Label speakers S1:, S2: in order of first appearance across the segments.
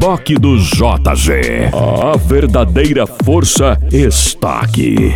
S1: Reboque do JG. A verdadeira força está aqui.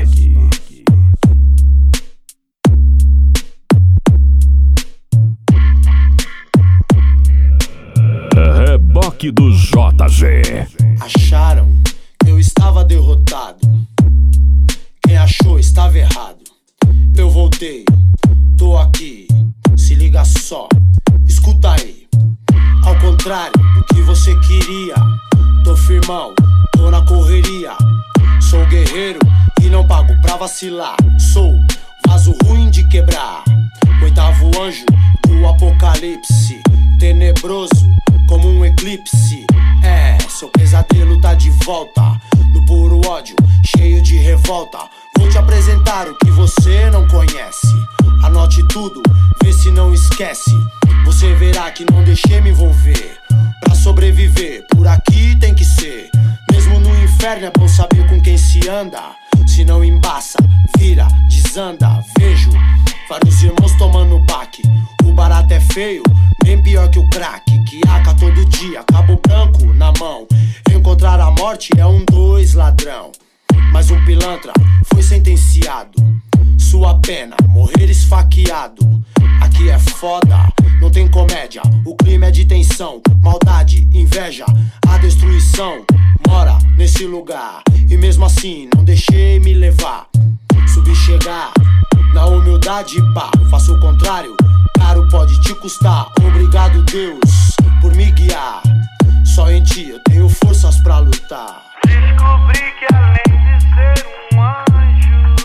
S1: Reboque do JG.
S2: Acharam que eu estava derrotado. Quem achou estava errado. Eu voltei, tô aqui. Se liga só, escuta aí. Ao contrário do que você queria, tô firmão, tô na correria. Sou guerreiro e não pago pra vacilar. Sou vaso ruim de quebrar, oitavo anjo do apocalipse, tenebroso como um eclipse. Seu pesadelo tá de volta, no puro ódio, cheio de revolta. Vou te apresentar o que você não conhece. Anote tudo, vê se não esquece. Você verá que não deixei me envolver. Pra sobreviver, por aqui tem que ser. Mesmo no inferno é bom saber com quem se anda. Se não embaça, vira, desanda. Vejo vários irmãos tomando baque. O barato é feio, bem pior que o crack. Que aca todo dia, cabo branco na mão. Encontrar a morte é 2 ladrão. Mas um pilantra foi sentenciado. Sua pena, morrer esfaqueado. Aqui é foda, não tem comédia. O clima é de tensão, maldade, inveja. A destruição mora nesse lugar. E mesmo assim não deixei me levar. Subi chegar, na humildade pá. Faço o contrário, caro pode te custar. Obrigado Deus por me guiar. Só em ti eu tenho forças pra lutar.
S3: Descobri que além de ser um anjo,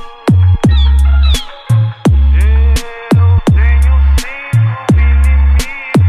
S3: eu tenho 5 inimigos.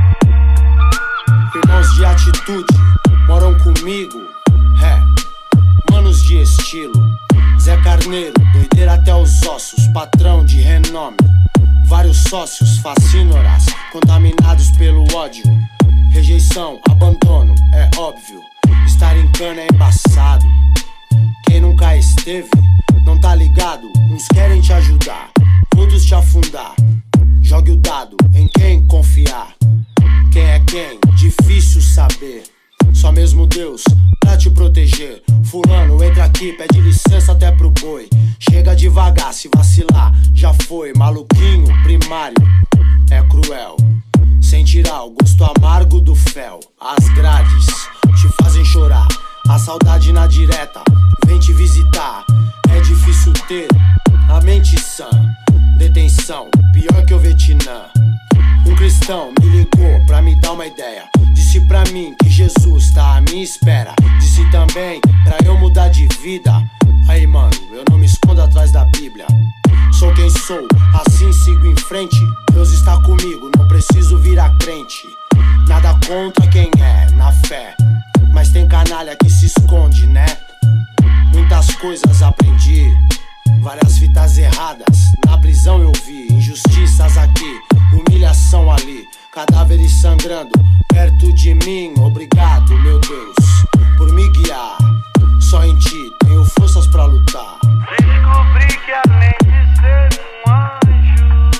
S2: Irmãos de atitude moram comigo. Manos de estilo. Zé Carneiro, doideira até os ossos. Patrão de renome. Vários sócios, fascínoras, contaminados pelo ódio. Rejeição, abandono, é óbvio. Estar em cana é embaçado. Quem nunca esteve, não tá ligado. Uns querem te ajudar, outros te afundar. Jogue o dado em quem confiar. Quem é quem? Difícil saber. Só mesmo Deus pra te proteger. Fulano, entra aqui, pede licença até pro boi. Chega devagar, se vacilar, já foi. Maluquinho, primário, é cruel. Sem tirar o gosto amargo do fel. As grades te fazem chorar. A saudade na direta vem te visitar. É difícil ter a mente sã. Detenção, pior que o Vietnã. Um cristão me ligou pra me dar uma ideia. Disse pra mim que Jesus tá à minha espera. Disse também pra eu mudar de vida. Aí mano, eu não me escondo atrás da Bíblia. Sou quem sou, assim sigo em frente. Deus está comigo, não preciso virar crente. Nada contra quem é, na fé. Mas tem canalha que se esconde, né? Muitas coisas aprendi, várias fitas erradas na prisão eu vi. Injustiças aqui, humilhação ali. Cadáveres sangrando perto de mim. Obrigado, meu Deus, por me guiar. Só em ti tenho forças pra lutar.
S3: Descobri que além de ser um anjo,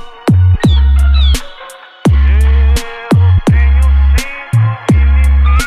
S3: eu tenho 5 inimigos.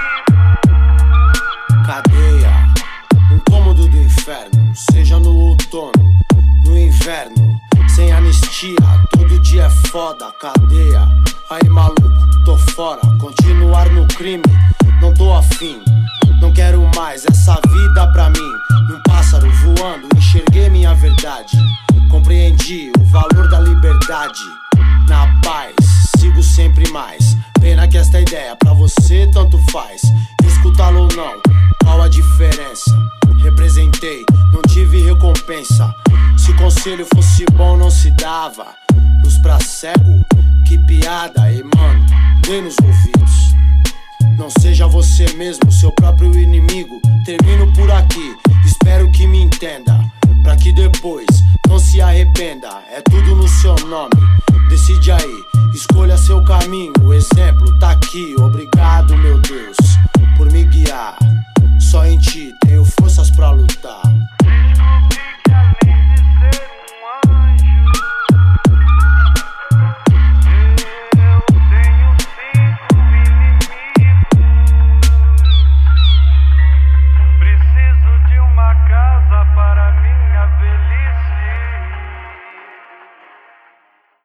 S2: Cadeia, um cômodo do inferno. Seja no outono, no inverno. Sem anistia, todo dia é foda. Cadeia, aí maluco, tô fora. Continuar no crime, não tô afim. Não quero mais essa vida pra mim. Num pássaro voando, enxerguei minha verdade. Compreendi o valor da liberdade. Na paz, sigo sempre mais. Pena que esta ideia pra você tanto faz. Escutá-lo ou não, qual a diferença? Representei, não tive recompensa. Se conselho fosse bom não se dava. Luz pra cego, que piada. E mano, dê nos ouvidos. Não seja você mesmo, seu próprio inimigo. Termino por aqui, espero que me entenda. Pra que depois não se arrependa. É tudo no seu nome, decide aí. Escolha seu caminho, o exemplo tá aqui. Obrigado, meu Deus, por me guiar. Só em ti tenho forças pra lutar.